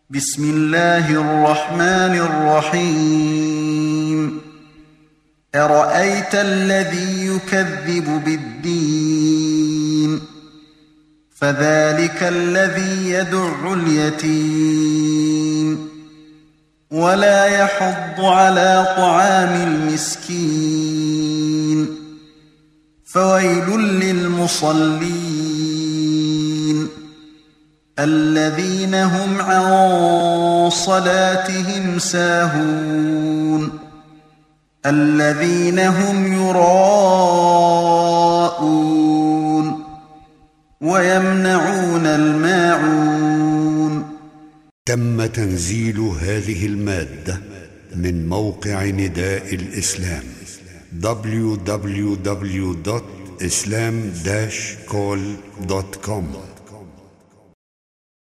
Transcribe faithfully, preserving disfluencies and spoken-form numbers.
بسم الله الرحمن الرحيم أرأيت الذي يكذب بالدين فذلك الذي يدع اليتيم ولا يحض على طعام المسكين فويل للمصلين الذين هم عن صلاتهم ساهون الذين هم يراءون ويمنعون الماعون. تم تنزيل هذه المادة من موقع نداء الإسلام دبليو دبليو دبليو دوت إسلام داش كول دوت كوم.